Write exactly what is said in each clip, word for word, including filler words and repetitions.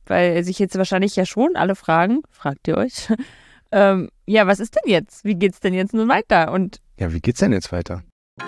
weil sich jetzt wahrscheinlich ja schon alle fragen, fragt ihr euch, ähm, ja, was ist denn jetzt? Wie geht's denn jetzt nun weiter? Und ja, wie geht's denn jetzt weiter?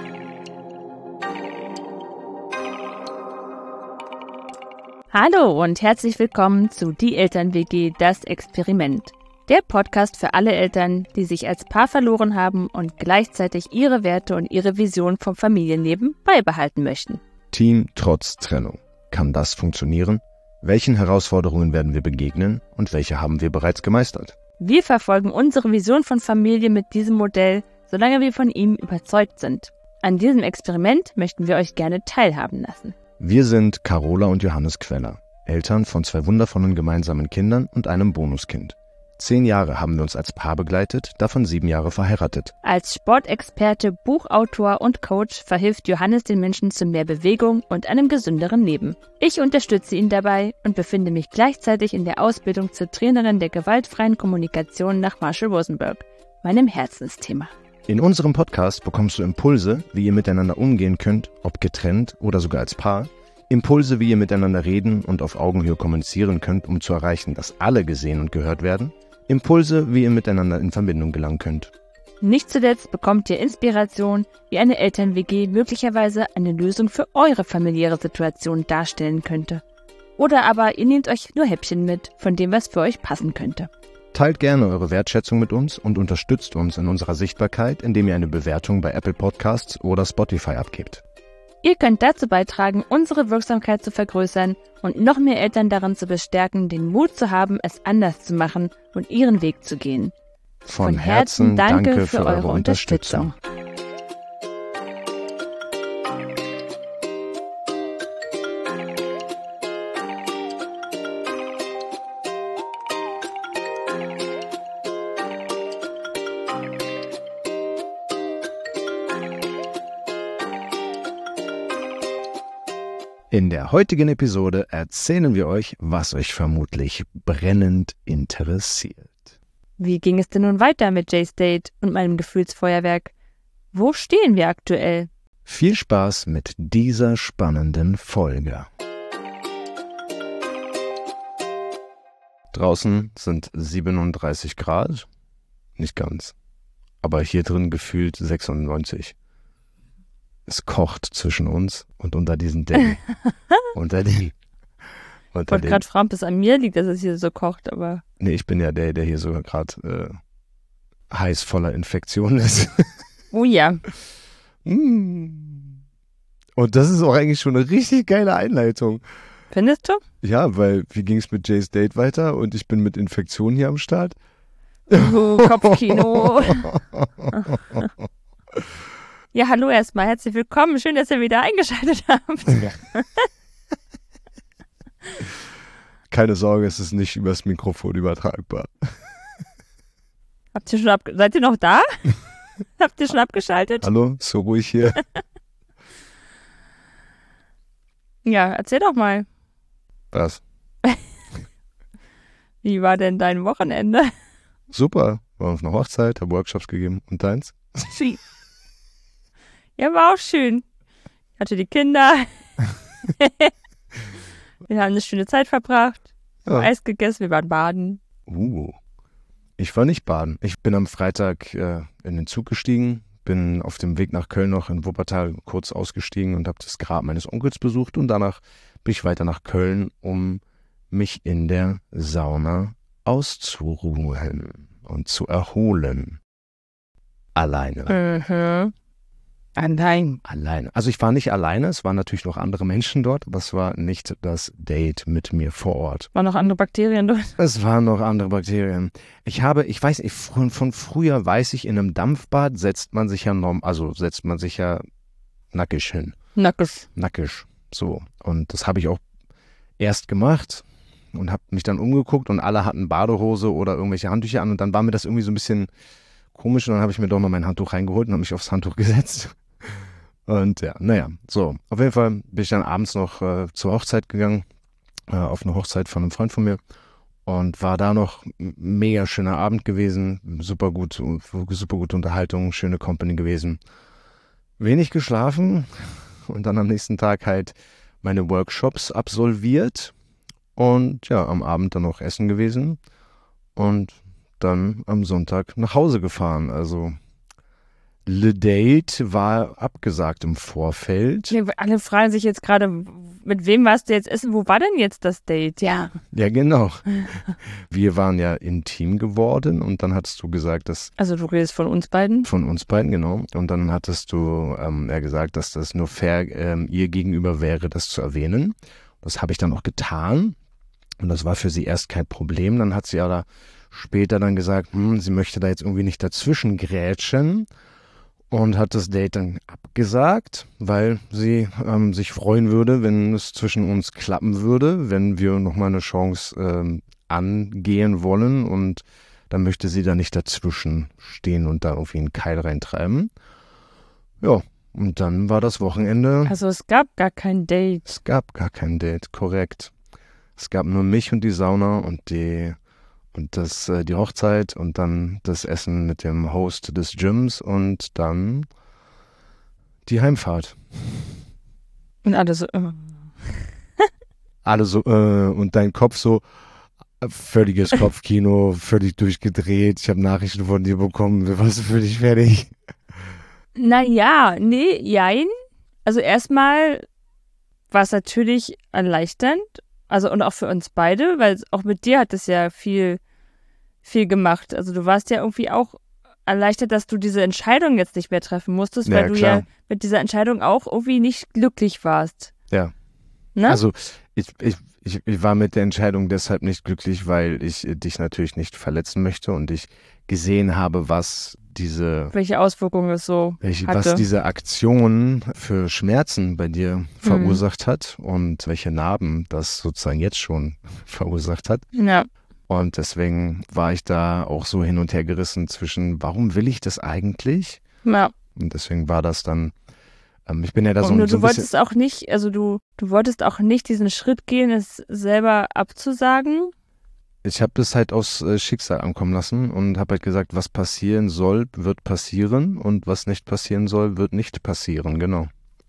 Hallo und herzlich willkommen zu Die Eltern-W G, das Experiment. Der Podcast für alle Eltern, die sich als Paar verloren haben und gleichzeitig ihre Werte und ihre Vision vom Familienleben beibehalten möchten. Team trotz Trennung. Kann das funktionieren? Welchen Herausforderungen werden wir begegnen und welche haben wir bereits gemeistert? Wir verfolgen unsere Vision von Familie mit diesem Modell, solange wir von ihm überzeugt sind. An diesem Experiment möchten wir euch gerne teilhaben lassen. Wir sind Carola und Johannes Queller, Eltern von zwei wundervollen gemeinsamen Kindern und einem Bonuskind. Zehn Jahre haben wir uns als Paar begleitet, davon sieben Jahre verheiratet. Als Sportexperte, Buchautor und Coach verhilft Johannes den Menschen zu mehr Bewegung und einem gesünderen Leben. Ich unterstütze ihn dabei und befinde mich gleichzeitig in der Ausbildung zur Trainerin der gewaltfreien Kommunikation nach Marshall Rosenberg, meinem Herzensthema. In unserem Podcast bekommst du Impulse, wie ihr miteinander umgehen könnt, ob getrennt oder sogar als Paar. Impulse, wie ihr miteinander reden und auf Augenhöhe kommunizieren könnt, um zu erreichen, dass alle gesehen und gehört werden. Impulse, wie ihr miteinander in Verbindung gelangen könnt. Nicht zuletzt bekommt ihr Inspiration, wie eine Eltern-W G möglicherweise eine Lösung für eure familiäre Situation darstellen könnte. Oder aber ihr nehmt euch nur Häppchen mit von dem, was für euch passen könnte. Teilt gerne eure Wertschätzung mit uns und unterstützt uns in unserer Sichtbarkeit, indem ihr eine Bewertung bei Apple Podcasts oder Spotify abgebt. Ihr könnt dazu beitragen, unsere Wirksamkeit zu vergrößern und noch mehr Eltern darin zu bestärken, den Mut zu haben, es anders zu machen und ihren Weg zu gehen. Von, Von Herzen danke, danke für, für eure Unterstützung. Unterstützung. In der heutigen Episode erzählen wir euch, was euch vermutlich brennend interessiert. Wie ging es denn nun weiter mit Jay's Date und meinem Gefühlsfeuerwerk? Wo stehen wir aktuell? Viel Spaß mit dieser spannenden Folge. Draußen sind siebenunddreißig Grad, nicht ganz, aber hier drin gefühlt sechsundneunzig. Es kocht zwischen uns und unter diesen Decken. unter den. Unter ich wollte gerade fragen, ob es an mir liegt, dass es hier so kocht, aber. Nee, ich bin ja der, der hier sogar gerade äh, heiß voller Infektionen ist. Oh ja. Und das ist auch eigentlich schon eine richtig geile Einleitung. Findest du? Ja, weil wie ging es mit Jay's Date weiter und ich bin mit Infektionen hier am Start? Oh, Kopfkino. Ja, hallo erstmal, herzlich willkommen. Schön, dass ihr wieder eingeschaltet habt. Ja. Keine Sorge, es ist nicht übers Mikrofon übertragbar. Habt ihr schon ab- Seid ihr noch da? Habt ihr schon abgeschaltet? Hallo, so ruhig hier. Ja, erzähl doch mal. Was? Wie war denn dein Wochenende? Super, war auf einer Hochzeit, habe Workshops gegeben. Und deins? Ja, war auch schön. Ich hatte die Kinder. Wir haben eine schöne Zeit verbracht. Ja. Eis gegessen, wir waren baden. Uh, ich war nicht baden. Ich bin am Freitag äh, in den Zug gestiegen, bin auf dem Weg nach Köln noch in Wuppertal kurz ausgestiegen und habe das Grab meines Onkels besucht. Und danach bin ich weiter nach Köln, um mich in der Sauna auszuruhen und zu erholen. Alleine. Mhm. Allein. Alleine. Also ich war nicht alleine, es waren natürlich noch andere Menschen dort, aber es war nicht das Date mit mir vor Ort. Waren noch andere Bakterien dort? Es waren noch andere Bakterien. Ich habe, ich weiß, ich, von, von früher weiß ich, in einem Dampfbad setzt man sich ja norm, also setzt man sich ja nackig hin. Nackig. Nackig, so. Und das habe ich auch erst gemacht und habe mich dann umgeguckt und alle hatten Badehose oder irgendwelche Handtücher an und dann war mir das irgendwie so ein bisschen komisch und dann habe ich mir doch mal mein Handtuch reingeholt und habe mich aufs Handtuch gesetzt. Und ja, naja, so. Auf jeden Fall bin ich dann abends noch äh, zur Hochzeit gegangen, äh, auf eine Hochzeit von einem Freund von mir und war da noch mega schöner Abend gewesen, super gut, super gute Unterhaltung, schöne Company gewesen. Wenig geschlafen und dann am nächsten Tag halt meine Workshops absolviert Und ja, am Abend dann noch essen gewesen und dann am Sonntag nach Hause gefahren. Also Le Date war abgesagt im Vorfeld. Ja, alle fragen sich jetzt gerade, mit wem warst du jetzt essen? Wo war denn jetzt das Date? Ja. Ja, genau. Wir waren ja intim geworden und dann hattest du gesagt, dass... Also du redest von uns beiden? Von uns beiden, genau. Und dann hattest du ähm, ja gesagt, dass das nur fair ähm, ihr gegenüber wäre, das zu erwähnen. Das habe ich dann auch getan und das war für sie erst kein Problem. Dann hat sie aber später dann gesagt, hm, sie möchte da jetzt irgendwie nicht dazwischen grätschen. Und hat das Date dann abgesagt, weil sie ähm, sich freuen würde, wenn es zwischen uns klappen würde, wenn wir nochmal eine Chance ähm, angehen wollen. Und dann möchte sie da nicht dazwischen stehen und da irgendwie einen Keil reintreiben. Ja, und dann war das Wochenende. Also es gab gar kein Date. Es gab gar kein Date, korrekt. Es gab nur mich und die Sauna und die... Und das, äh, die Hochzeit und dann das Essen mit dem Host des Gyms und dann die Heimfahrt. Und alle so, äh. Alle so, äh, und dein Kopf so, äh, völliges Kopfkino, völlig durchgedreht. Ich habe Nachrichten von dir bekommen, wir waren völlig fertig. Naja, nee, jein. Also erstmal war es natürlich erleichternd. Also und auch für uns beide, weil auch mit dir hat es ja viel, viel gemacht. Also du warst ja irgendwie auch erleichtert, dass du diese Entscheidung jetzt nicht mehr treffen musstest, Ja, weil du klar. ja mit dieser Entscheidung auch irgendwie nicht glücklich warst. Ja. Ne? Also ich, ich, ich, ich war mit der Entscheidung deshalb nicht glücklich, weil ich äh, dich natürlich nicht verletzen möchte und ich gesehen habe, was diese Welche Auswirkungen es so Welche, hatte. was diese Aktion für Schmerzen bei dir verursacht mhm. hat und welche Narben das sozusagen jetzt schon verursacht hat. Ja. Und deswegen war ich da auch so hin und her gerissen zwischen, warum will ich das eigentlich? Ja. Und deswegen war das dann, ähm, ich bin ja da und so, du, so ein du wolltest bisschen... auch nicht, also du, du wolltest auch nicht diesen Schritt gehen, es selber abzusagen. Ich habe das halt aus äh, Schicksal ankommen lassen und habe halt gesagt, was passieren soll, wird passieren und was nicht passieren soll, wird nicht passieren, genau.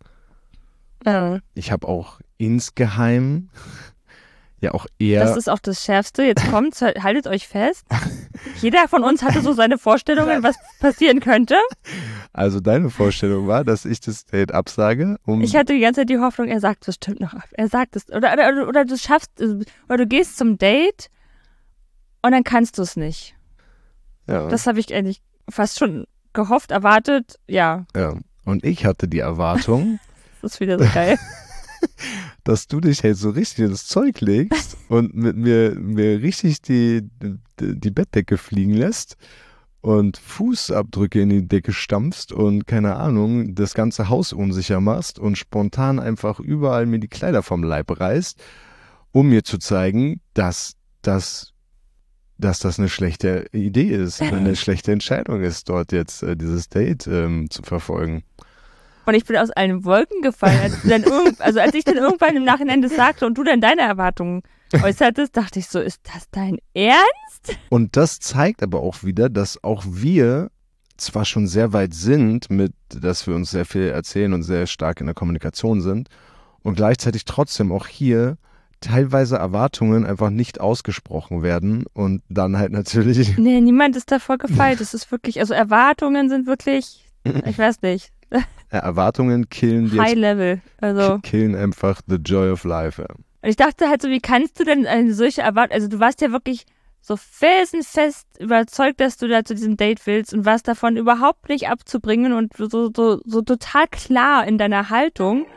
Ja. Ich habe auch insgeheim ja auch eher... Das ist auch das Schärfste, jetzt kommt's, haltet euch fest. Jeder von uns hatte so seine Vorstellungen, was passieren könnte. Also deine Vorstellung war, dass ich das Date absage? Um ich hatte die ganze Zeit die Hoffnung, er sagt es bestimmt noch ab. Er sagt es. Oder, oder, oder du schaffst, oder du gehst zum Date und dann kannst du es nicht. Ja. Das habe ich eigentlich fast schon gehofft, erwartet, ja. Ja. Und ich hatte die Erwartung, das ist wieder so geil, dass du dich halt so richtig ins Zeug legst und mit mir, mir richtig die, die, die Bettdecke fliegen lässt und Fußabdrücke in die Decke stampfst und, keine Ahnung, das ganze Haus unsicher machst und spontan einfach überall mir die Kleider vom Leib reißt, um mir zu zeigen, dass das dass das eine schlechte Idee ist, eine schlechte Entscheidung ist, dort jetzt äh, dieses Date ähm, zu verfolgen. Und ich bin aus allen Wolken gefallen. Als, dann irgend, also als ich dann irgendwann im Nachhinein das sagte und du dann deine Erwartungen äußertest, dachte ich so, ist das dein Ernst? Und das zeigt aber auch wieder, dass auch wir zwar schon sehr weit sind, mit, dass wir uns sehr viel erzählen und sehr stark in der Kommunikation sind und gleichzeitig trotzdem auch hier teilweise Erwartungen einfach nicht ausgesprochen werden und dann halt natürlich... Nee, niemand ist davor gefeit. Es ist wirklich, also Erwartungen sind wirklich, ich weiß nicht. Ja, Erwartungen killen High Level. Also killen einfach the joy of life. Ja. Und ich dachte halt so, wie kannst du denn eine solche Erwartung, also du warst ja wirklich so felsenfest überzeugt, dass du da zu diesem Date willst und warst davon überhaupt nicht abzubringen und so, so, so total klar in deiner Haltung.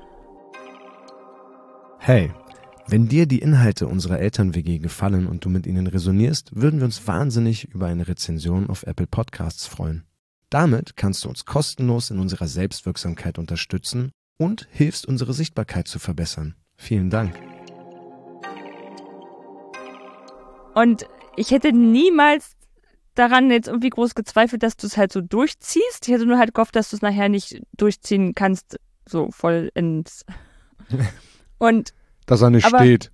Hey. Wenn dir die Inhalte unserer Eltern-W G gefallen und du mit ihnen resonierst, würden wir uns wahnsinnig über eine Rezension auf Apple Podcasts freuen. Damit kannst du uns kostenlos in unserer Selbstwirksamkeit unterstützen und hilfst, unsere Sichtbarkeit zu verbessern. Vielen Dank. Und ich hätte niemals daran jetzt irgendwie groß gezweifelt, dass du es halt so durchziehst. Ich hätte nur halt gehofft, dass du es nachher nicht durchziehen kannst, so voll ins... Und dass er nicht aber, steht.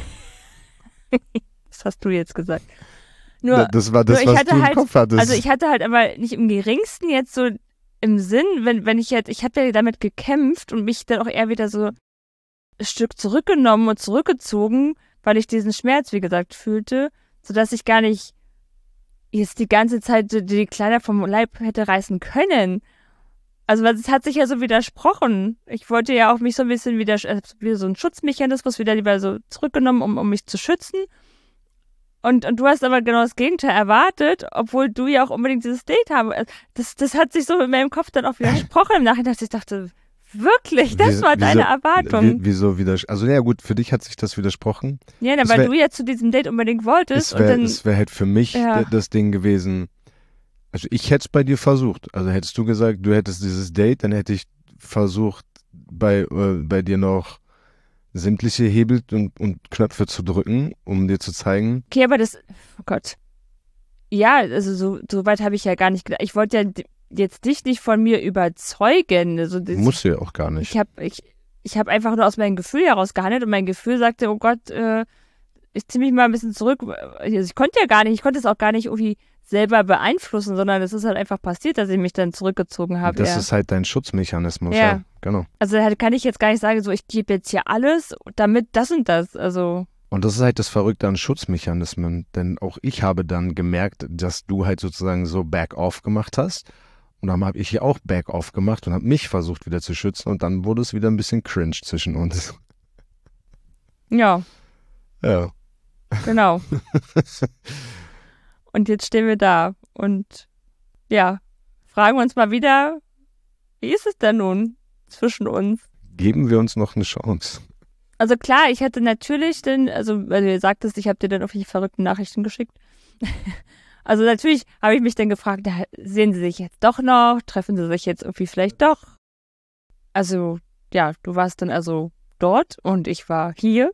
Das hast du jetzt gesagt. Nur, das war das, nur was hatte du im halt, Kopf hattest. Also ich hatte halt aber nicht im geringsten jetzt so im Sinn, wenn, wenn ich jetzt, ich habe ja damit gekämpft und mich dann auch eher wieder so ein Stück zurückgenommen und zurückgezogen, weil ich diesen Schmerz, wie gesagt, fühlte, sodass ich gar nicht jetzt die ganze Zeit die Kleider vom Leib hätte reißen können. Also es hat sich ja so widersprochen. Ich wollte ja auch mich so ein bisschen wieder, äh, wieder so ein Schutzmechanismus wieder lieber so zurückgenommen, um, um mich zu schützen. Und, und du hast aber genau das Gegenteil erwartet, obwohl du ja auch unbedingt dieses Date haben. Das, das hat sich so in meinem Kopf dann auch widersprochen im Nachhinein, dass ich dachte, wirklich, das Wieso- war deine wieso- Erwartung. Wie, wieso wieder? Also ja gut, für dich hat sich das widersprochen. Ja, na, es weil wär- du ja zu diesem Date unbedingt wolltest. Es und wäre dann, es wär halt für mich Ja. d- das Ding gewesen. Also ich hätte es bei dir versucht. Also hättest du gesagt, du hättest dieses Date, dann hätte ich versucht, bei, äh, bei dir noch sämtliche Hebel und, und Knöpfe zu drücken, um dir zu zeigen. okay, aber das, oh Gott. Ja, also so, so weit habe ich ja gar nicht gedacht. Ich wollte ja d- jetzt dich nicht von mir überzeugen. Also das, Musst du ja auch gar nicht. Ich habe ich, ich hab einfach nur aus meinem Gefühl heraus gehandelt und mein Gefühl sagte, oh Gott, äh, ich ziehe mich mal ein bisschen zurück. Also ich konnte ja gar nicht, ich konnte es auch gar nicht irgendwie selber beeinflussen, sondern es ist halt einfach passiert, dass ich mich dann zurückgezogen habe. Das ja. ist halt dein Schutzmechanismus, Ja. ja. Genau. Also halt kann ich jetzt gar nicht sagen, so ich gebe jetzt hier alles, damit das und das. Also Und das ist halt das Verrückte an Schutzmechanismen, denn auch ich habe dann gemerkt, dass du halt sozusagen so back-off gemacht hast und dann habe ich hier auch back-off gemacht und habe mich versucht wieder zu schützen und dann wurde es wieder ein bisschen cringe zwischen uns. ja, Ja. genau. Und jetzt stehen wir da und ja, fragen uns mal wieder, wie ist es denn nun zwischen uns? Geben wir uns noch eine Chance. Also klar, ich hätte natürlich dann, also weil du ja sagtest, ich habe dir dann auf die verrückten Nachrichten geschickt. Also natürlich habe ich mich dann gefragt, na, sehen sie sich jetzt doch noch? Treffen sie sich jetzt irgendwie vielleicht doch? Also ja, du warst dann also dort und ich war hier.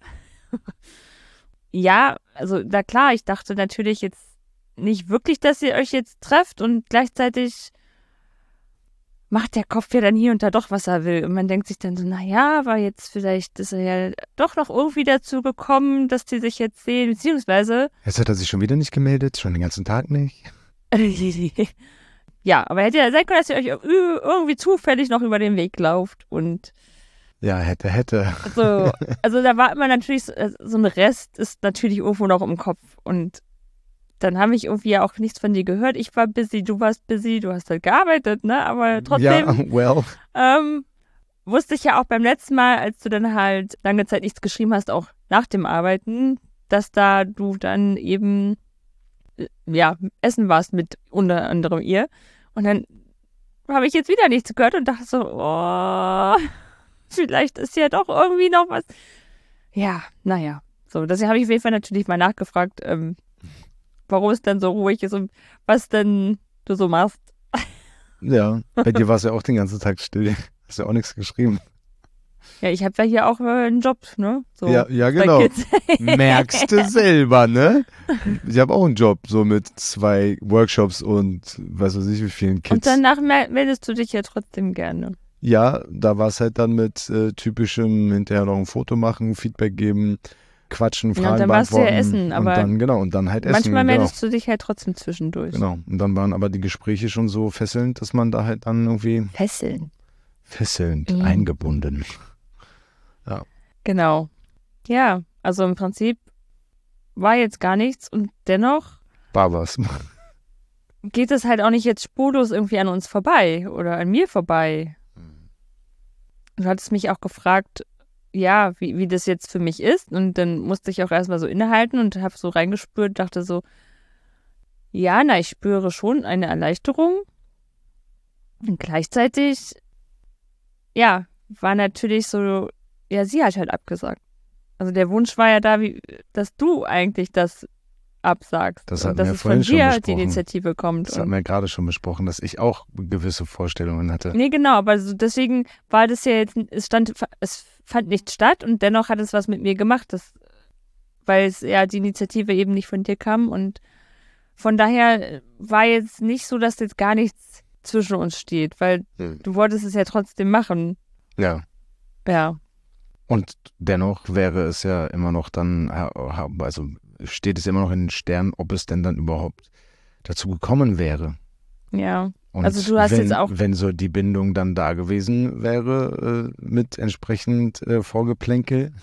Ja, also na klar, ich dachte natürlich jetzt nicht wirklich, dass ihr euch jetzt trefft und gleichzeitig macht der Kopf ja dann hier und da doch, was er will. Und man denkt sich dann so, naja, aber jetzt vielleicht ist er ja doch noch irgendwie dazu gekommen, dass die sich jetzt sehen, beziehungsweise, Jetzt hat er sich schon wieder nicht gemeldet, schon den ganzen Tag nicht. ja, aber hätte ja sein können, dass ihr euch ü- irgendwie zufällig noch über den Weg lauft. Und Ja, hätte, hätte. so, also da war immer natürlich so, so ein Rest ist natürlich irgendwo noch im Kopf. Und dann habe ich irgendwie ja auch nichts von dir gehört. Ich war busy, du warst busy, du hast halt gearbeitet, ne? Aber trotzdem Ja, well. ähm, wusste ich ja auch beim letzten Mal, als du dann halt lange Zeit nichts geschrieben hast, auch nach dem Arbeiten, dass da du dann eben äh, ja, essen warst mit unter anderem ihr. Und dann habe ich jetzt wieder nichts gehört und dachte so, oh, vielleicht ist ja doch irgendwie noch was. Ja, naja. So, deswegen habe ich auf jeden Fall natürlich mal nachgefragt, ähm, warum es dann so ruhig ist und was denn du so machst. Ja, bei dir war es ja auch den ganzen Tag still. Hast ja auch nichts geschrieben. Ja, ich habe ja hier auch äh, einen Job, ne? So, Ja, ja, bei genau. Kids. Merkst du selber, ne? Ich habe auch einen Job, so mit zwei Workshops und weiß was ich wie vielen Kids. Und danach mel- meldest du dich ja trotzdem gerne. Ja, da war es halt dann mit äh, typischem hinterher noch ein Foto machen, Feedback geben, quatschen, Fragen Ja, und dann warst du ja beantworten. essen, aber und dann, genau, und dann halt essen. Manchmal genau. meldest du dich halt trotzdem zwischendurch. Genau. Und dann waren aber die Gespräche schon so fesselnd, dass man da halt dann irgendwie Fesseln. fesselnd Mhm. eingebunden. Genau. Ja, also im Prinzip war jetzt gar nichts und dennoch War was. geht es halt auch nicht jetzt spurlos irgendwie an uns vorbei oder an mir vorbei. Du hattest mich auch gefragt, ja, wie, wie das jetzt für mich ist. Und dann musste ich auch erstmal so innehalten und habe so reingespürt, dachte so, ja, na, ich spüre schon eine Erleichterung. Und gleichzeitig, ja, war natürlich so, ja, sie hat halt abgesagt. Also der Wunsch war ja da, wie, dass du eigentlich das absagst. Das und hatten dass wir es vorhin von schon dir die besprochen. Initiative kommt. Das hatten wir ja gerade schon besprochen, dass ich auch gewisse Vorstellungen hatte. Nee, genau, aber so deswegen war das ja jetzt, es stand, es fand nicht statt und dennoch hat es was mit mir gemacht, das, weil es ja die Initiative eben nicht von dir kam und von daher war jetzt nicht so, dass jetzt gar nichts zwischen uns steht, weil Hm. du wolltest es ja trotzdem machen. Ja. Ja, Und dennoch wäre es ja immer noch dann, also steht es immer noch in den Sternen, ob es denn dann überhaupt dazu gekommen wäre. ja. Und Also du hast wenn, jetzt auch- wenn so die Bindung dann da gewesen wäre, äh, mit entsprechend äh, Vorgeplänkel,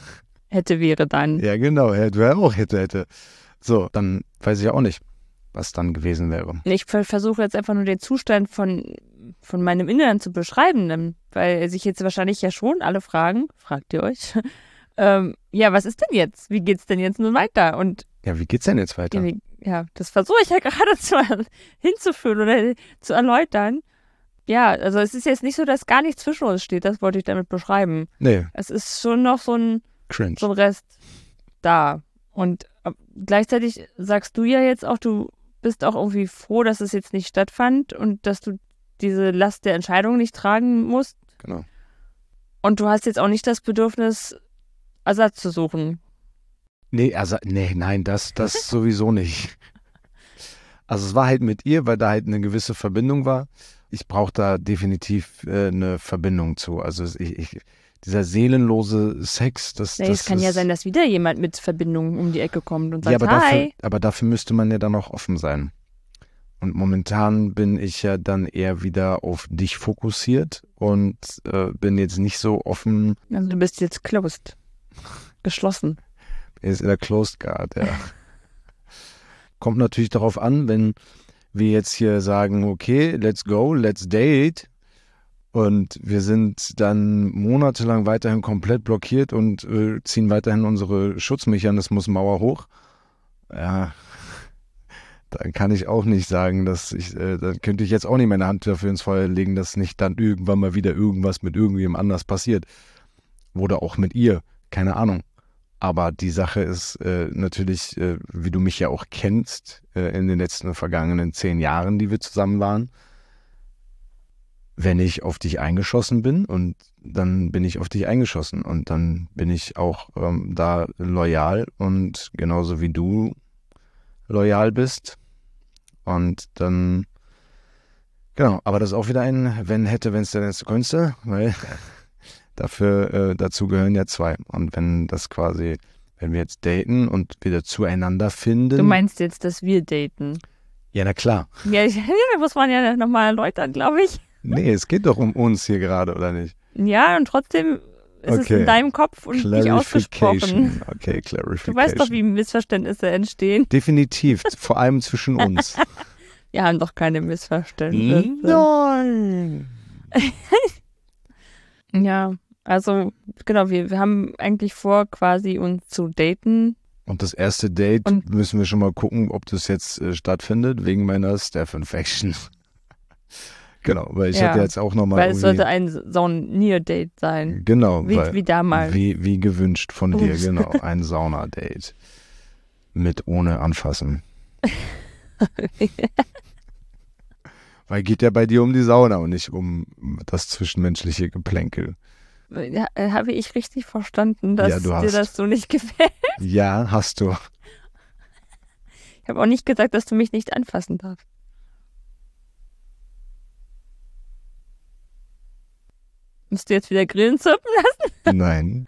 hätte, wäre dann. Ja, genau, hätte wäre auch hätte, hätte. So, dann weiß ich auch nicht, was dann gewesen wäre. Ich ver- versuche jetzt einfach nur den Zustand von, von meinem Inneren zu beschreiben, ähm, weil sich jetzt wahrscheinlich ja schon alle fragen, fragt ihr euch, ähm, ja, was ist denn jetzt? Wie geht's denn jetzt nun weiter? Und Ja, wie geht's denn jetzt weiter? ja, wie- ja, das versuche ich ja gerade zu, hinzuführen oder zu erläutern. Ja, also es ist jetzt nicht so, dass gar nichts zwischen uns steht, das wollte ich damit beschreiben. Nee, Es ist schon noch so ein, cringe. so ein Rest da. Und äh, gleichzeitig sagst du ja jetzt auch, du bist auch irgendwie froh, dass es jetzt nicht stattfand und dass du diese Last der Entscheidung nicht tragen musst. Genau. Und du hast jetzt auch nicht das Bedürfnis, Ersatz zu suchen. Nee, also, nee, nein, das, das sowieso nicht. Also es war halt mit ihr, weil da halt eine gewisse Verbindung war. Ich brauche da definitiv äh, eine Verbindung zu. Also ich, ich, dieser seelenlose Sex, das, Nee, das es kann ist, ja sein, dass wieder jemand mit Verbindung um die Ecke kommt und ja, sagt, aber dafür, hi. aber dafür müsste man ja dann auch offen sein. Und momentan bin ich ja dann eher wieder auf dich fokussiert und äh, bin jetzt nicht so offen. Also du bist jetzt closed. Geschlossen. Er ist in der Closed Guard, ja. Kommt natürlich darauf an, wenn wir jetzt hier sagen, okay, let's go, let's date und wir sind dann monatelang weiterhin komplett blockiert und äh, ziehen weiterhin unsere Schutzmechanismus-Mauer hoch. Ja, dann kann ich auch nicht sagen, dass ich, äh, dann könnte ich jetzt auch nicht meine Hand dafür ins Feuer legen, dass nicht dann irgendwann mal wieder irgendwas mit irgendjemandem anders passiert. Oder auch mit ihr, keine Ahnung. Aber die Sache ist äh, natürlich, äh, wie du mich ja auch kennst, äh, in den letzten vergangenen zehn Jahren, die wir zusammen waren, wenn ich auf dich eingeschossen bin und dann bin ich auf dich eingeschossen und dann bin ich auch ähm, da loyal und genauso wie du loyal bist und dann, genau, aber das ist auch wieder ein wenn, hätte, wenn es denn jetzt könnte, weil Dafür, äh, dazu gehören ja zwei. Und wenn das quasi, wenn wir jetzt daten und wieder zueinander finden. Du meinst jetzt, dass wir daten? Ja, na klar. Ja, ich, muss man ja nochmal erläutern, glaube ich. Nee, es geht doch um uns hier gerade, oder nicht? Ja, und trotzdem ist Okay. es in deinem Kopf und nicht ausgesprochen. Clarification. Okay, Clarification. Du weißt doch, wie Missverständnisse entstehen. Definitiv, vor allem zwischen uns. Wir haben doch keine Missverständnisse. Nein. Ja, also genau, wir, wir haben eigentlich vor, quasi uns zu daten. Und das erste Date Und- müssen wir schon mal gucken, ob das jetzt äh, stattfindet, wegen meiner Staph-Infection. Genau, weil ich Ja, hatte jetzt auch nochmal Weil es sollte irgendwie... ein so ein Near-Date sein. Genau, Wie, weil, wie damals. Wie, wie gewünscht von dir, Ups. genau. Ein Sauna-Date. Mit ohne Anfassen. Weil geht ja bei dir um die Sauna und nicht um das zwischenmenschliche Geplänkel. Ja, äh, habe ich richtig verstanden, dass Ja, du dir hast. das so nicht gefällt? Ja, hast du. Ich habe auch nicht gesagt, dass du mich nicht anfassen darfst. Musst du jetzt wieder Grillen zirpen lassen? Nein.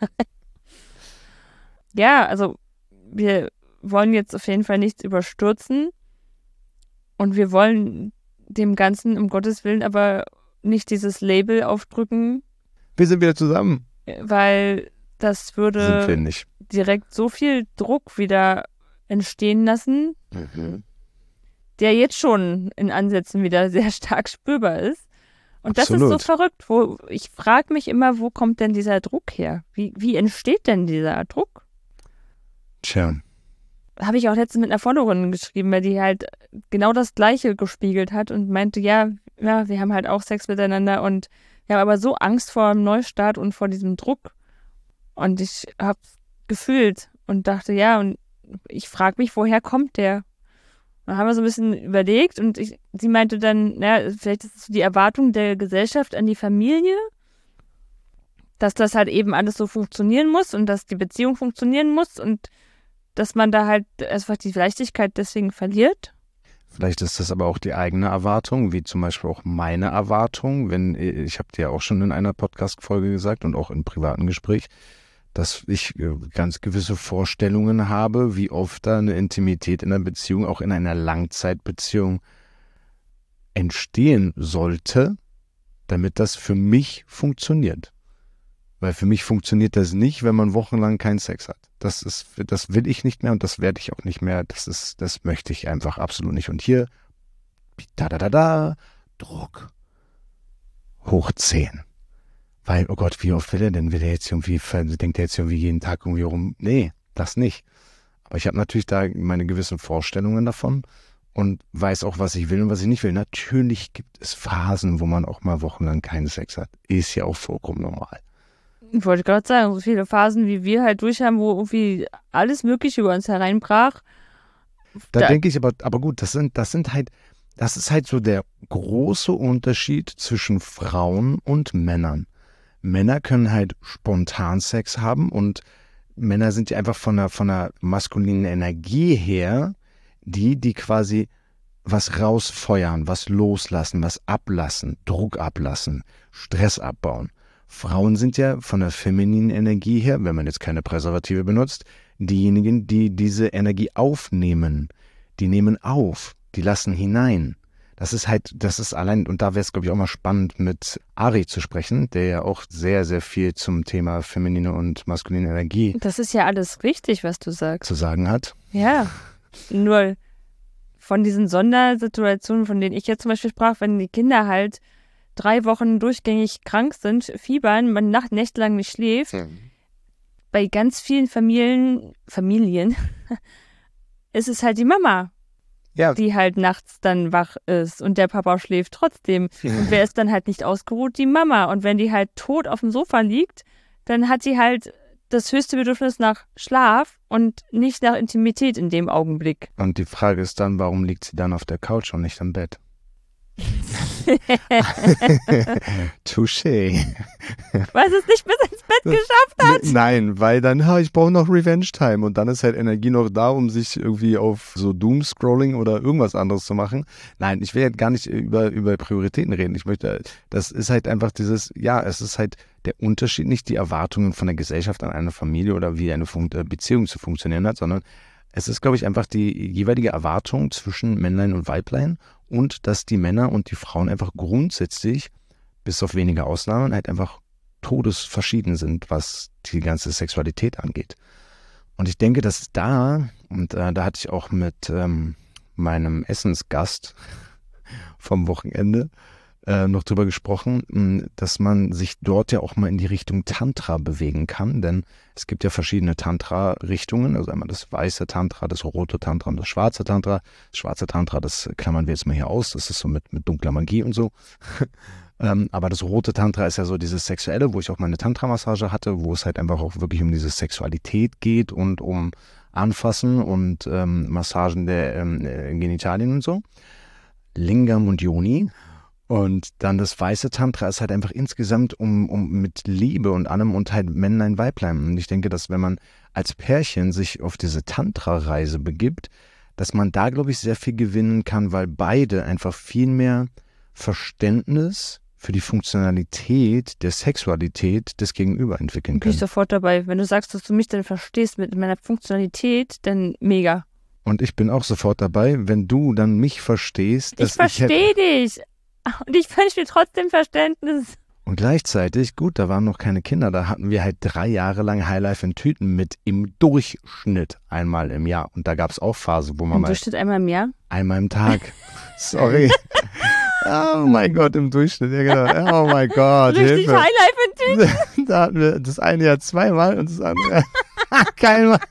Ja, also wir wollen jetzt auf jeden Fall nichts überstürzen und wir wollen dem Ganzen um Gottes Willen aber nicht dieses Label aufdrücken, Wir sind wieder zusammen. weil das Sind wir würde nicht. direkt so viel Druck wieder entstehen lassen, der jetzt schon in Ansätzen wieder sehr stark spürbar ist. Und das Absolut. ist so verrückt. Wo, ich frage mich immer, wo kommt denn dieser Druck her? Wie, wie entsteht denn dieser Druck? Tja. Habe ich auch letztens mit einer Followerin geschrieben, weil die halt genau das Gleiche gespiegelt hat und meinte, ja, ja, wir haben halt auch Sex miteinander und wir haben aber so Angst vor dem Neustart und vor diesem Druck. Und ich habe gefühlt und dachte, ja, und ich frage mich, woher kommt der? Dann haben wir so ein bisschen überlegt und ich, sie meinte dann, naja, vielleicht ist es so die Erwartung der Gesellschaft an die Familie, dass das halt eben alles so funktionieren muss und dass die Beziehung funktionieren muss und dass man da halt einfach die Leichtigkeit deswegen verliert. Vielleicht ist das aber auch die eigene Erwartung, wie zum Beispiel auch meine Erwartung, wenn, ich habe dir ja auch schon in einer Podcast-Folge gesagt und auch im privaten Gespräch, dass ich ganz gewisse Vorstellungen habe, wie oft da eine Intimität in einer Beziehung, auch in einer Langzeitbeziehung entstehen sollte, damit das für mich funktioniert. Weil für mich funktioniert das nicht, wenn man wochenlang keinen Sex hat. Das ist, das will ich nicht mehr und das werde ich auch nicht mehr. Das ist, das möchte ich einfach absolut nicht. Und hier, da, da, da, da, Druck. Hoch zehn. Weil, oh Gott, wie oft will er denn? Will er jetzt irgendwie, denkt er jetzt irgendwie jeden Tag irgendwie rum? Nee, das nicht. Aber ich habe natürlich da meine gewissen Vorstellungen davon und weiß auch, was ich will und was ich nicht will. Natürlich gibt es Phasen, wo man auch mal wochenlang keinen Sex hat. Ist ja auch vollkommen normal. Ich wollte gerade sagen, so viele Phasen, wie wir halt durch haben, wo irgendwie alles Mögliche über uns hereinbrach. Da, da denke ich aber, aber gut, das sind, das sind halt, das ist halt so der große Unterschied zwischen Frauen und Männern. Männer können halt spontan Sex haben und Männer sind ja einfach von der, von der maskulinen Energie her, die, die quasi was rausfeuern, was loslassen, was ablassen, Druck ablassen, Stress abbauen. Frauen sind ja von der femininen Energie her, wenn man jetzt keine Präservative benutzt, diejenigen, die diese Energie aufnehmen. Die nehmen auf, die lassen hinein. Das ist halt, das ist allein, und da wäre es, glaube ich, auch mal spannend, mit Ari zu sprechen, der ja auch sehr, sehr viel zum Thema feminine und maskuline Energie Das ist ja alles richtig, was du sagst. zu sagen hat. Ja, nur von diesen Sondersituationen, von denen ich jetzt zum Beispiel sprach, wenn die Kinder halt drei Wochen durchgängig krank sind, fiebern, man nacht, nächtelang nicht schläft, Mhm. bei ganz vielen Familien, Familien ist es halt die Mama, Ja, die halt nachts dann wach ist und der Papa schläft trotzdem. Und wer ist dann halt nicht ausgeruht? Die Mama. Und wenn die halt tot auf dem Sofa liegt, dann hat sie halt das höchste Bedürfnis nach Schlaf und nicht nach Intimität in dem Augenblick. und die Frage ist dann, warum liegt sie dann auf der Couch und nicht am Bett? Touché. Weil sie es nicht bis ins Bett geschafft hat. Nein, weil dann, ha, ich brauche noch Revenge-Time und dann ist halt Energie noch da, um sich irgendwie auf so Doom-Scrolling oder irgendwas anderes zu machen. Nein, ich will jetzt gar nicht über, über Prioritäten reden. Ich möchte, das ist halt einfach dieses, ja, es ist halt der Unterschied, nicht die Erwartungen von der Gesellschaft an eine Familie oder wie eine Fun- äh, Beziehung zu funktionieren hat, sondern es ist, glaube ich, einfach die jeweilige Erwartung zwischen Männlein und Weiblein und dass die Männer und die Frauen einfach grundsätzlich, bis auf wenige Ausnahmen, halt einfach todesverschieden sind, was die ganze Sexualität angeht. Und ich denke, dass da, und äh, da hatte ich auch mit ähm, meinem Essensgast vom Wochenende äh, noch drüber gesprochen, mh, dass man sich dort ja auch mal in die Richtung Tantra bewegen kann, denn es gibt ja verschiedene Tantra-Richtungen, also einmal das weiße Tantra, das rote Tantra und das schwarze Tantra. Das schwarze Tantra, das klammern wir jetzt mal hier aus, das ist so mit, mit dunkler Magie und so. ähm, aber das rote Tantra ist ja so dieses Sexuelle, wo ich auch meine Tantra-Massage hatte, wo es halt einfach auch wirklich um diese Sexualität geht und um Anfassen und ähm, Massagen der ähm, äh, Genitalien und so. Lingam und Yoni. Und dann das weiße Tantra ist halt einfach insgesamt um, um mit Liebe und allem und halt Männlein, Weiblein. Und ich denke, dass wenn man als Pärchen sich auf diese Tantra-Reise begibt, dass man da, glaube ich, sehr viel gewinnen kann, weil beide einfach viel mehr Verständnis für die Funktionalität der Sexualität des Gegenüber entwickeln Bin ich können. sofort dabei. Wenn du sagst, dass du mich dann verstehst mit meiner Funktionalität, dann mega. Und ich bin auch sofort dabei, wenn du dann mich verstehst. Dass Ich verstehe dich. Und ich wünsche dir trotzdem Verständnis. Und gleichzeitig, gut, da waren noch keine Kinder, da hatten wir halt drei Jahre lang Highlife in Tüten mit im Durchschnitt einmal im Jahr. Und da gab es auch Phasen, wo man Im mal Durchschnitt einmal im Jahr? einmal im Tag, sorry. Oh mein Gott, im Durchschnitt, ja genau. Oh mein Gott, Richtig Hilfe. Highlife in Tüten. Da hatten wir das eine Jahr zweimal und das andere keinmal.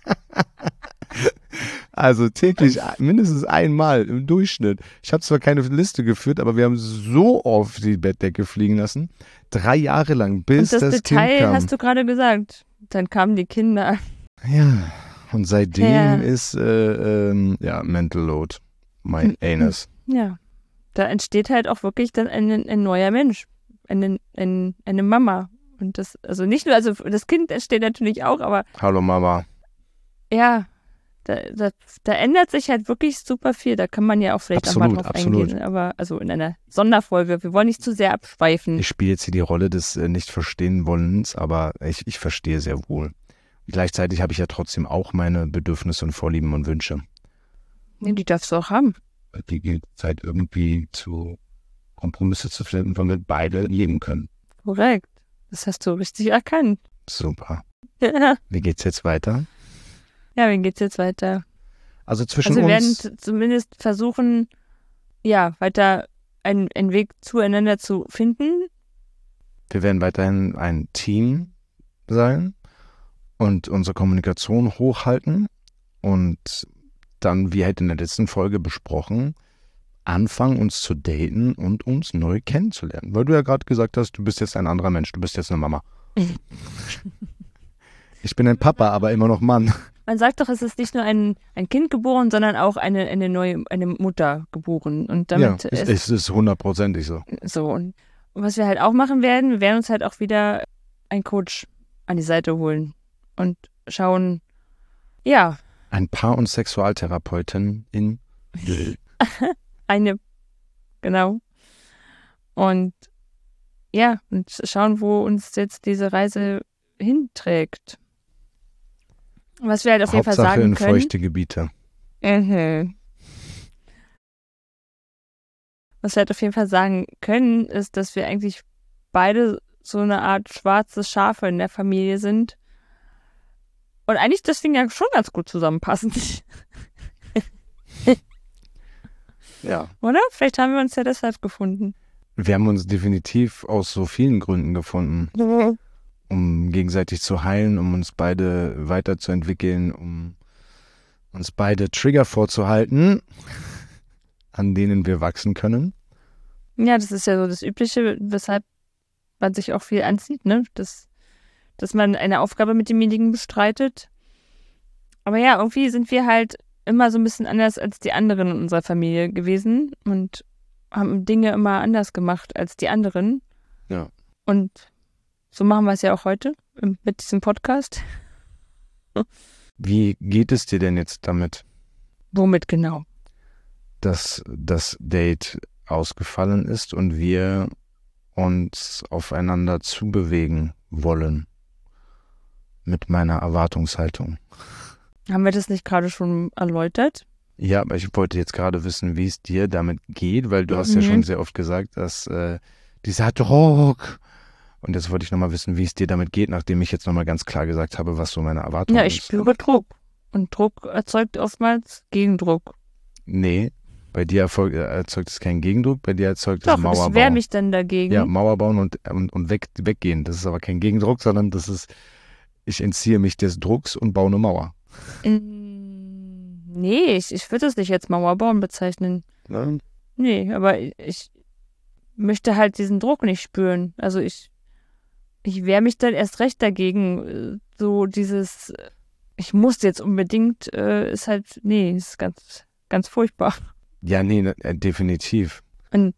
Also täglich mindestens einmal im Durchschnitt. Ich habe zwar keine Liste geführt, aber wir haben so oft die Bettdecke fliegen lassen. Drei Jahre lang, bis Und das, das Detail Kind kam. hast du gerade gesagt. Dann kamen die Kinder. Ja, und seitdem Ja. ist äh, ähm, ja, Mental Load, my anus. Ja. Da entsteht halt auch wirklich dann ein, ein neuer Mensch. Eine, ein, eine Mama. Und das, also nicht nur, also das Kind entsteht natürlich auch, aber Hallo Mama. ja, da, da, da ändert sich halt wirklich super viel. Da kann man ja auch vielleicht Absolut, auch mal drauf absolut. eingehen. Aber also in einer Sonderfolge. Wir wollen nicht zu sehr abschweifen. Ich spiele jetzt hier die Rolle des äh, Nicht-Verstehen-Wollens, aber ich, ich verstehe sehr wohl. Gleichzeitig habe ich ja trotzdem auch meine Bedürfnisse und Vorlieben und Wünsche. Nee, die darfst du auch haben. Die gilt es halt irgendwie zu Kompromisse zu finden, womit beide leben können. Korrekt. Das hast du richtig erkannt. Super. Ja, Wie geht's jetzt weiter? wie geht's jetzt weiter? Also zwischen Also wir werden uns, z- zumindest versuchen, ja, weiter einen, einen Weg zueinander zu finden. wir werden weiterhin ein Team sein und unsere Kommunikation hochhalten und dann, wie halt in der letzten Folge besprochen, anfangen, uns zu daten und uns neu kennenzulernen. Weil du ja gerade gesagt hast, du bist jetzt ein anderer Mensch, du bist jetzt eine Mama. Ich bin ein Papa, aber immer noch Mann. Man sagt doch, es ist nicht nur ein, ein Kind geboren, sondern auch eine, eine neue, eine Mutter geboren. Und damit ja, es, ist es ist hundertprozentig so. so. Und was wir halt auch machen werden, wir werden uns halt auch wieder einen Coach an die Seite holen und schauen, ja, Ein Paar- und Sexualtherapeutin in eine, genau. Und ja, und schauen, wo uns jetzt diese Reise hinträgt. Was wir halt auf jeden Fall Hauptsache sagen in können. feuchte Gebiete. Mhm. Was wir halt auf jeden Fall sagen können, ist, dass wir eigentlich beide so eine Art schwarze Schafe in der Familie sind. Und eigentlich deswegen ja schon ganz gut zusammenpassen. Ja. Oder? Vielleicht haben wir uns ja deshalb gefunden. Wir haben uns definitiv aus so vielen Gründen gefunden, um gegenseitig zu heilen, um uns beide weiterzuentwickeln, um uns beide Trigger vorzuhalten, an denen wir wachsen können. Ja, das ist ja so das Übliche, weshalb man sich auch viel anzieht, ne? Das, dass man eine Aufgabe mit demjenigen bestreitet. Aber ja, irgendwie sind wir halt immer so ein bisschen anders als die anderen in unserer Familie gewesen und haben Dinge immer anders gemacht als die anderen. Ja. Und so machen wir es ja auch heute mit diesem Podcast. Wie geht es dir denn jetzt damit, Womit genau? dass das Date ausgefallen ist und wir uns aufeinander zubewegen wollen mit meiner Erwartungshaltung? Haben wir das nicht gerade schon erläutert? Ja, aber ich wollte jetzt gerade wissen, wie es dir damit geht, weil du hast ja Mhm. schon sehr oft gesagt, dass äh, dieser Druck. Und jetzt wollte ich nochmal wissen, wie es dir damit geht, nachdem ich jetzt nochmal ganz klar gesagt habe, was so meine Erwartung Ja, ist. ich spüre Druck. Und Druck erzeugt oftmals Gegendruck. Nee, bei dir erfolg, äh, erzeugt es keinen Gegendruck, bei dir erzeugt es Doch, Mauer ich wehre bauen. mich dann dagegen. Ja, Mauer bauen und, und, und weg, weggehen. Das ist aber kein Gegendruck, sondern das ist, ich entziehe mich des Drucks und baue eine Mauer. Mm, Nee, ich, ich würde es nicht als Mauerbauen bezeichnen. Ne? Nee, aber ich möchte halt diesen Druck nicht spüren. Also ich, ich wehre mich dann erst recht dagegen. äh, So dieses, äh, ich muss jetzt unbedingt, äh, ist halt, nee, ist ganz, ganz furchtbar. Ja, nee, ne, äh, definitiv. Und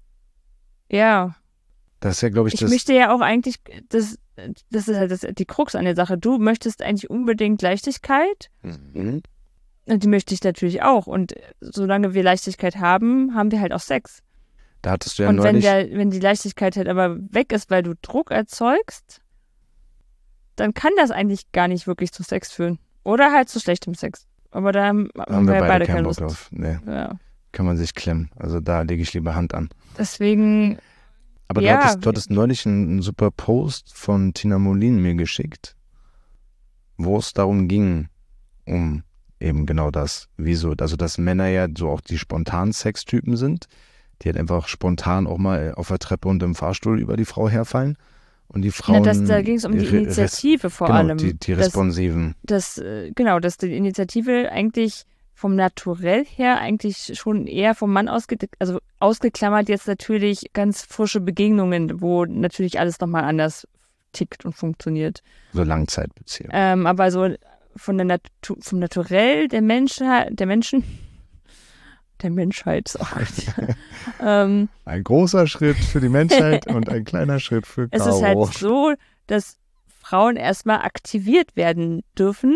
ja, Das ist ja, glaube ich, ich das. möchte ja auch eigentlich, das, das ist halt das, die Krux an der Sache. Du möchtest eigentlich unbedingt Leichtigkeit. Mhm. Und die möchte ich natürlich auch. Und solange wir Leichtigkeit haben, haben wir halt auch Sex. Da hattest du ja Und wenn, neulich. der, wenn die Leichtigkeit halt aber weg ist, weil du Druck erzeugst, dann kann das eigentlich gar nicht wirklich zu Sex führen. Oder halt zu schlechtem Sex. Aber da haben, haben wir ja beide, keinen keine Bock Lust. drauf. Nee, Ja. kann man sich klemmen. Also da lege ich lieber Hand an. Deswegen, Aber Ja. du, hattest, du hattest neulich einen, einen super Post von Tina Molin mir geschickt, wo es darum ging, um eben genau das. Wieso? Also, dass Männer ja so auch die spontanen Sextypen sind, die halt einfach spontan auch mal auf der Treppe und im Fahrstuhl über die Frau herfallen. Und die na, Frauen. das, da ging es um die re- res- Initiative vor genau, allem. Die, die Das- Responsiven. Das, äh, genau, dass die Initiative eigentlich vom Naturell her eigentlich schon eher vom Mann ausge also ausgeklammert jetzt natürlich ganz frische Begegnungen, wo natürlich alles nochmal anders tickt und funktioniert. So Langzeitbeziehungen. Ähm, aber so von der Natu vom Naturell der Menschheit, der Menschen, der Menschheit, ist auch gut. ähm, Ein großer Schritt für die Menschheit und ein kleiner Schritt für es Caro. ist halt so, dass Frauen erstmal aktiviert werden dürfen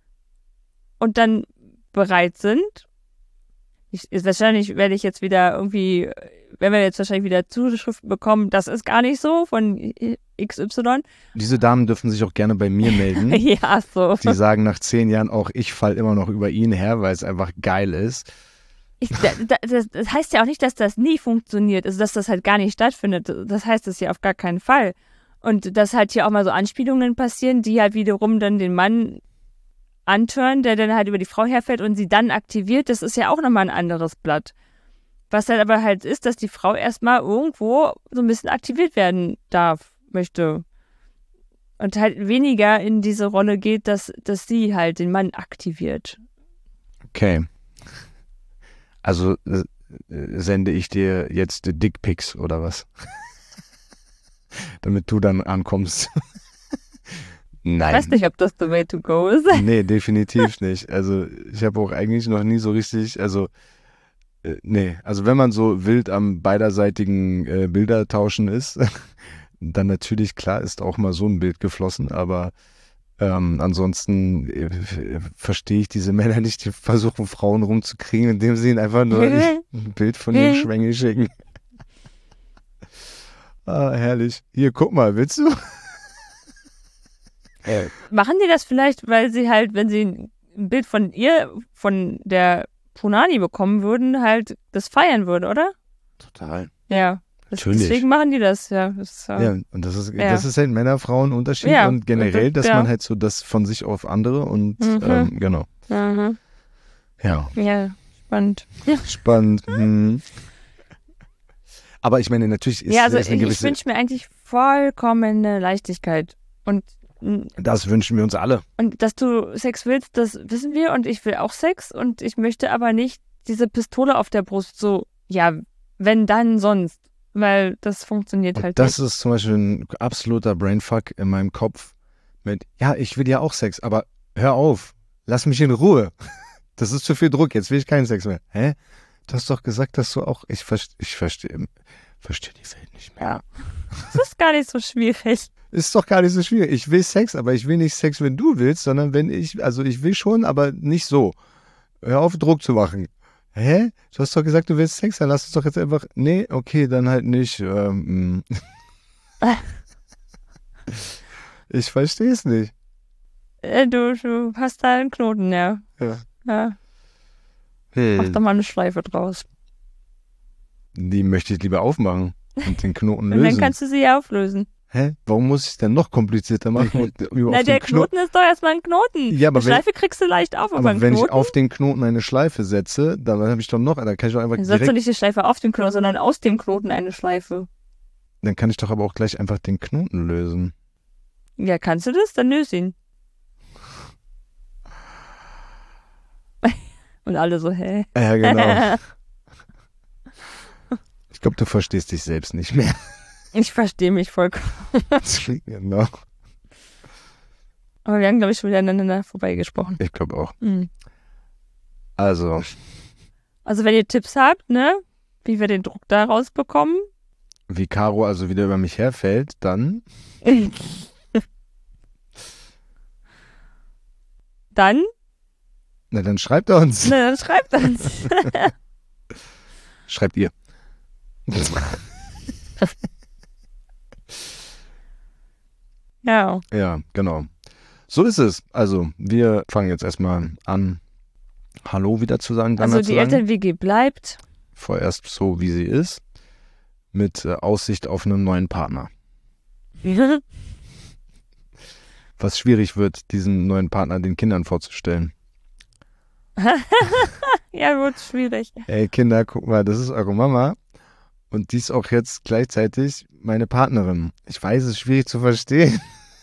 und dann bereit sind. Ich, wahrscheinlich werde ich jetzt wieder irgendwie, wenn wir jetzt wahrscheinlich wieder Zuschriften bekommen, das ist gar nicht so von X Y. Diese Damen dürfen sich auch gerne bei mir melden. Ja, so. Die sagen nach zehn Jahren auch, ich fall immer noch über ihn her, weil es einfach geil ist. Ich, da, da, das, das heißt ja auch nicht, dass das nie funktioniert, also dass das halt gar nicht stattfindet. Das heißt es ja auf gar keinen Fall. Und dass halt hier auch mal so Anspielungen passieren, die halt wiederum dann den Mann antören, der dann halt über die Frau herfällt und sie dann aktiviert, das ist ja auch nochmal ein anderes Blatt. Was halt aber halt ist, dass die Frau erstmal irgendwo so ein bisschen aktiviert werden darf, möchte. Und halt weniger in diese Rolle geht, dass, dass sie halt den Mann aktiviert. Okay. Also äh, sende ich dir jetzt Dickpics oder was? Damit du dann ankommst. Nein. Ich weiß nicht, ob das the way to go ist. Nee, definitiv nicht. Also ich habe auch eigentlich noch nie so richtig, also äh, nee, also wenn man so wild am beiderseitigen äh, Bildertauschen ist, dann natürlich, klar, ist auch mal so ein Bild geflossen, aber ähm, ansonsten äh, verstehe ich diese Männer nicht, die versuchen Frauen rumzukriegen, indem sie ihnen einfach nur ein Bild von ihrem Schwengel schicken. Ah, herrlich. Hier, guck mal, willst du? Äh. Machen die das vielleicht, weil sie halt, wenn sie ein Bild von ihr, von der Punani bekommen würden, halt das feiern würden, oder? Total. Ja. Das, Natürlich. Deswegen machen die das, ja. Das, äh, ja, und das ist, ja. das ist halt Männer-Frauen-Unterschied ja. und generell, dass ja. man halt so das von sich auf andere und mhm. ähm, genau. Mhm. Ja. Ja, spannend. Ja. Spannend. Hm. Aber ich meine, natürlich ist ja, also ist eine ich, gewisse... ich wünsche mir eigentlich vollkommene Leichtigkeit. Und das wünschen wir uns alle. Und dass du Sex willst, das wissen wir. Und ich will auch Sex. Und ich möchte aber nicht diese Pistole auf der Brust so, ja, wenn dann sonst. Weil das funktioniert und halt das nicht. ist zum Beispiel ein absoluter Brainfuck in meinem Kopf mit, ja, ich will ja auch Sex, aber hör auf, lass mich in Ruhe. Das ist zu viel Druck, jetzt will ich keinen Sex mehr. Hä? Du hast doch gesagt, dass du auch, ich verstehe, ich verstehe, verstehe die Welt nicht mehr. Das ist gar nicht so schwierig. Ist doch gar nicht so schwierig. Ich will Sex, aber ich will nicht Sex, wenn du willst, sondern wenn ich, also ich will schon, aber nicht so. Hör auf, Druck zu machen. Hä? Du hast doch gesagt, du willst Sex, dann lass es doch jetzt einfach, nee, okay, dann halt nicht. Ähm, ich verstehe es nicht. Äh, du, du hast da einen Knoten, ja. Ja. ja. Hey. Mach da mal eine Schleife draus. Die möchte ich lieber aufmachen und den Knoten lösen. Und dann kannst du sie ja auflösen. Hä? Warum muss ich es denn noch komplizierter machen? Und Na, der Knoten, Knoten ist doch erstmal ein Knoten. Ja, aber die Schleife wenn, kriegst du leicht auf, aber, aber wenn Knoten? ich auf den Knoten eine Schleife setze, dann habe ich doch noch, dann kann ich doch einfach dann direkt... setzt du nicht die Schleife auf den Knoten, sondern aus dem Knoten eine Schleife. Dann kann ich doch aber auch gleich einfach den Knoten lösen. Ja, kannst du das? Dann löse ihn. Und alle so, hä? Ja, genau. Ich glaube, du verstehst dich selbst nicht mehr. Ich verstehe mich vollkommen. Genau. Aber wir haben, glaube ich, schon wieder aneinander vorbeigesprochen. Ich glaube auch. Mhm. Also. Also, wenn ihr Tipps habt, ne, wie wir den Druck da rausbekommen. Wie Caro also wieder über mich herfällt, dann. Dann? Na, dann schreibt er uns. Na, dann schreibt uns. Schreibt ihr. Ja. Ja, genau. So ist es. Also, wir fangen jetzt erstmal an, Hallo wieder zu sagen. Also, die Eltern-W G bleibt. Vorerst so, wie sie ist. Mit äh, Aussicht auf einen neuen Partner. Was schwierig wird, diesen neuen Partner den Kindern vorzustellen. Ja, wird schwierig. Ey, Kinder, guck mal, das ist eure Mama. Und die ist auch jetzt gleichzeitig meine Partnerin. Ich weiß, es ist schwierig zu verstehen.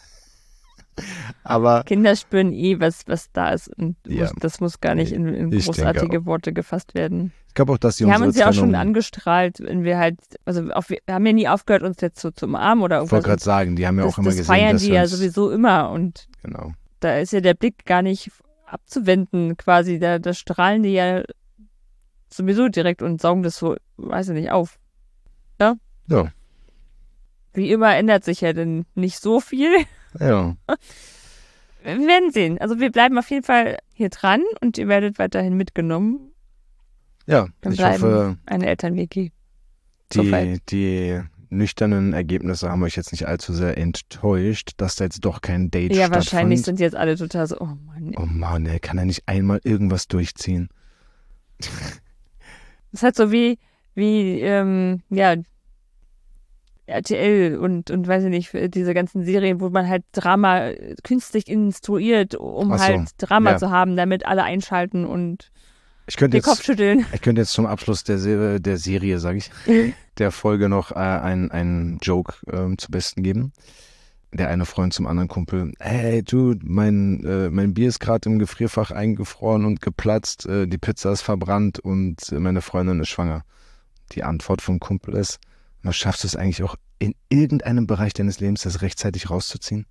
Aber Kinder spüren eh, was, was da ist. Und ja, muss, das muss gar nicht in, in großartige Worte gefasst werden. Ich glaube auch, dass die Die haben uns ja auch Trennung, schon angestrahlt, wenn wir halt, also auf, wir haben ja nie aufgehört, uns jetzt so zu umarmen oder irgendwas. Ich wollte gerade sagen, die haben ja das, auch immer das gesehen, feiern dass die wir ja uns, sowieso immer. Und genau. da ist ja der Blick gar nicht abzuwenden quasi. Da, da strahlen die ja sowieso direkt und saugen das so, weiß ich nicht, auf. Ja? Ja. Wie immer ändert sich ja denn nicht so viel. Ja. Wir werden sehen. Also wir bleiben auf jeden Fall hier dran und ihr werdet weiterhin mitgenommen. Ja, Wir ich bleiben hoffe, eine Eltern-W G. die, die nüchternen Ergebnisse haben euch jetzt nicht allzu sehr enttäuscht, dass da jetzt doch kein Date Ja, stattfand. wahrscheinlich sind jetzt alle total so, oh Mann. Oh Mann, ey, kann er nicht einmal irgendwas durchziehen? Das ist halt so wie, wie, ähm, ja, R T L und, und weiß ich nicht, diese ganzen Serien, wo man halt Drama künstlich instruiert, um Ach so, halt Drama ja. zu haben, damit alle einschalten und Ich könnte den Kopf jetzt, schütteln. ich könnte jetzt zum Abschluss der Serie, der Serie sage ich, der Folge noch äh, einen, einen Joke ähm, zu Besten geben. Der eine Freund zum anderen Kumpel, hey du, mein, äh, mein Bier ist gerade im Gefrierfach eingefroren und geplatzt, äh, die Pizza ist verbrannt und äh, meine Freundin ist schwanger. Die Antwort vom Kumpel ist, man schafft es eigentlich auch in irgendeinem Bereich deines Lebens, das rechtzeitig rauszuziehen?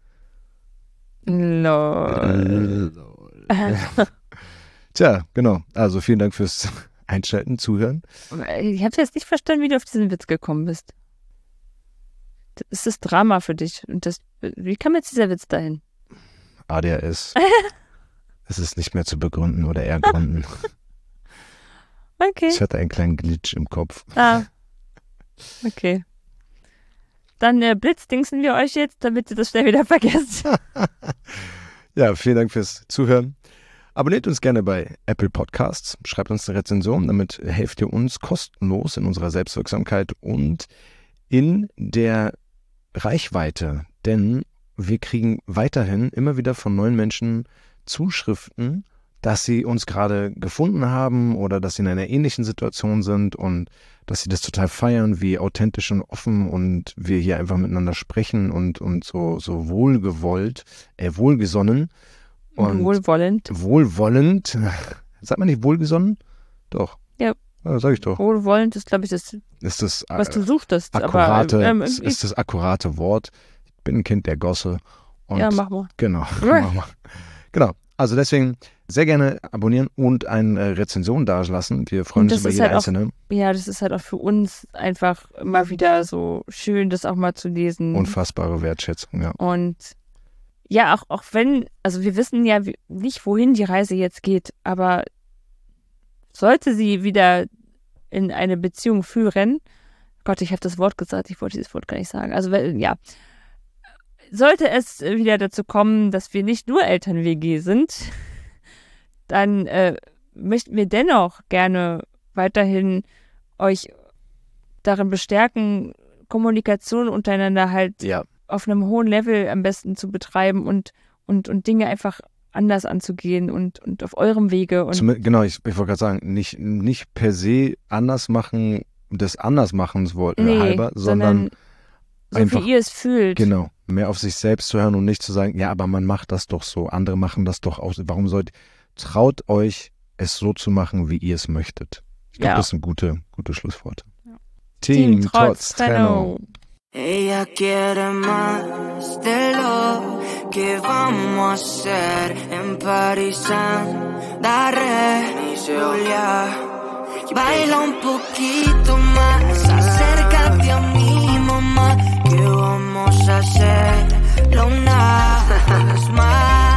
Lol. Tja, genau. Also vielen Dank fürs Einschalten, Zuhören. Ich habe jetzt nicht verstanden, wie du auf diesen Witz gekommen bist. Das ist Drama für dich. Und das, wie kam jetzt dieser Witz dahin? A D H S. Es ist nicht mehr zu begründen oder ergründen. Okay. Ich hatte einen kleinen Glitch im Kopf. Ah. Okay. Dann äh, blitzdingsen wir euch jetzt, damit ihr das schnell wieder vergesst. Ja, vielen Dank fürs Zuhören. Abonniert uns gerne bei Apple Podcasts, schreibt uns eine Rezension, damit helft ihr uns kostenlos in unserer Selbstwirksamkeit und in der Reichweite, denn wir kriegen weiterhin immer wieder von neuen Menschen Zuschriften, dass sie uns gerade gefunden haben oder dass sie in einer ähnlichen Situation sind und dass sie das total feiern, wie authentisch und offen und wir hier einfach miteinander sprechen und, und so, so wohlgewollt, äh, wohlgesonnen. Und wohlwollend. Wohlwollend. Sagt man nicht wohlgesonnen? Doch. Ja. Ja, sag ich doch. Wohlwollend ist, glaube ich, das, ist das, was du suchtest. akkurate, aber, ähm, ist, ist das akkurate Wort. Ich bin ein Kind der Gosse. Und ja, mach mal. Genau. mach mal. Genau. Also deswegen sehr gerne abonnieren und eine äh, Rezension dalassen. Wir freuen uns über jede halt einzelne. Auch, ja, das ist halt auch für uns einfach immer wieder so schön, das auch mal zu lesen. Unfassbare Wertschätzung, ja. Und ja, auch, auch wenn, also wir wissen ja nicht, wohin die Reise jetzt geht, aber sollte sie wieder in eine Beziehung führen, Gott, ich habe das Wort gesagt, ich wollte dieses Wort gar nicht sagen, also ja, sollte es wieder dazu kommen, dass wir nicht nur Eltern-W G sind, dann äh, möchten wir dennoch gerne weiterhin euch darin bestärken, Kommunikation untereinander halt ja. auf einem hohen Level am besten zu betreiben und, und, und Dinge einfach anders anzugehen und, und auf eurem Wege. Und Zum, genau, ich, ich wollte gerade sagen, nicht, nicht per se anders machen, des Andersmachens nee, halber, sondern, sondern so einfach, wie ihr es fühlt. Genau, mehr auf sich selbst zu hören und nicht zu sagen, ja, aber man macht das doch so, andere machen das doch auch so. Warum sollt traut euch, es so zu machen, wie ihr es möchtet. Ich glaube, ja. das sind gute, gute Schlussworte. Ja. Team, Team trotz Trennung. Ella quiere más de lo que vamos a hacer en París, Daré, Julia. Baila un poquito más, acércate a mi mamá, que vamos a hacerlo una vez más.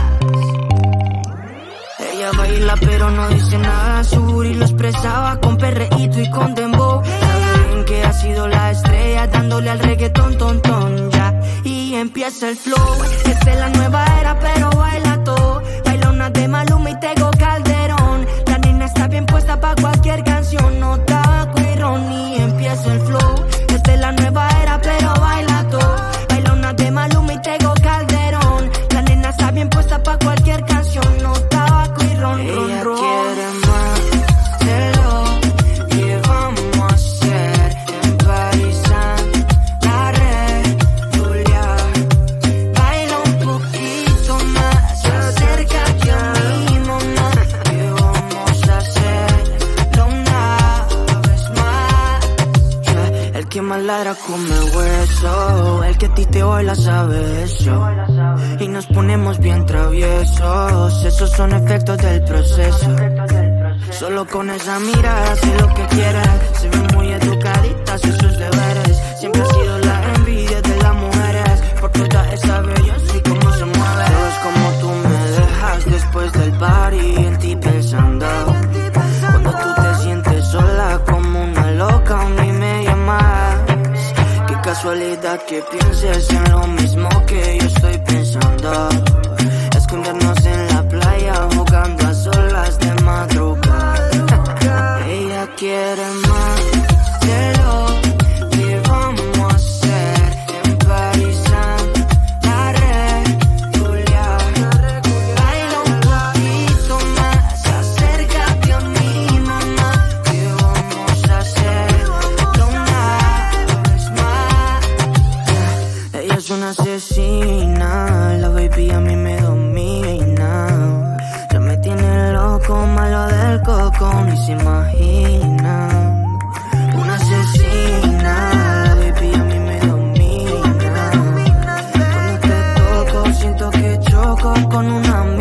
Ella baila pero no dice nada, su booty lo expresaba con perreíto y con dembow. Saben que ha sido la estrella dándole al reggaetón, ton, ton, ya. Y empieza el flow, esta es la nueva era pero baila todo. Baila una de Maluma y Tego Calderón. La nena está bien puesta pa' cualquier canción, no tabaco y ron. Y empieza el flow, esta es la nueva era pero baila todo. Baila una de Maluma y Tego Calderón. La nena está bien puesta pa' cualquier canción, no tabaco y ron, ron, ron. Ella quiere más de lo que vamos a hacer en París, Daré, Julia. Baila un poquito más, acércate a mi mamá, que vamos a hacerlo una vez más. Yeah. El que más ladra come hueso, el que a ti te baila sabe eso. Y nos ponemos bien traviesos, esos son efectos del proceso. Solo con esa mirada hace lo que quiere. Se ve muy educadita, hace sus deberes. Siempre ha sido la envidia de las mujeres, por toda esa belleza y cómo se mueve. Todo es como tú me dejas después del party, en ti pensando. Cuando tú te sientes sola como una loca, a mí me llamas. Qué casualidad que pienses en lo mismo que yo estoy pensando. Escondernos en la playa jugando a solas de madrugada. Ella quiere más de lo que vamos a hacer se imaginan. Una asesina, baby, a mí me domina. Cuando te toco, siento que choco con una